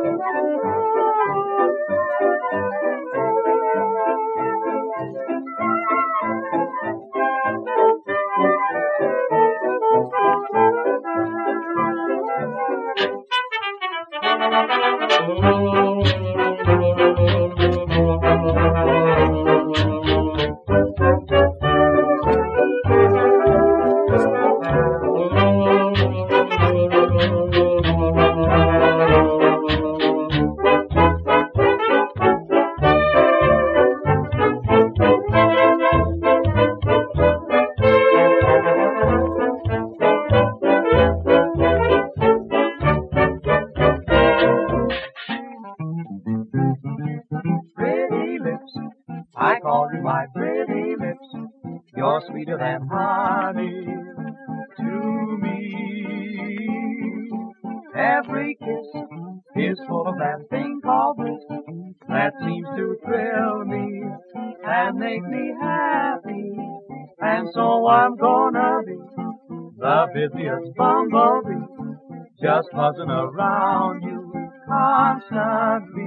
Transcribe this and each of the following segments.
Pretty lips, I call you my pretty lips. You're sweeter than honey to me. Every kiss is full of that thing called bliss that seems to thrill me and make me happy. And so I'm gonna be the busiest bumblebee, just buzzing around you constantly.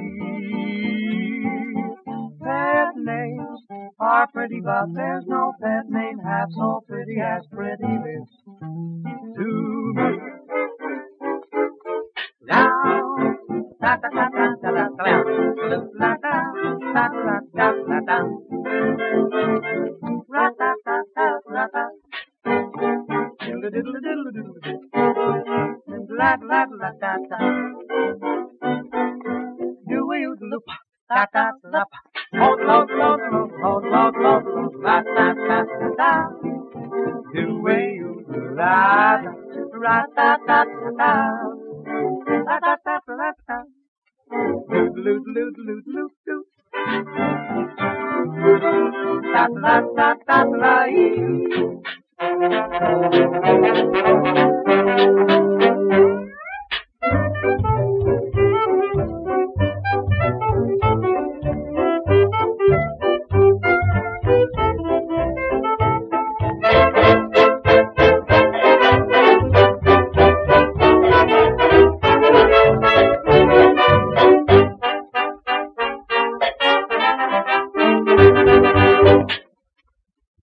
Pet names are pretty, but there's no pet name half so pretty as pretty lips to me.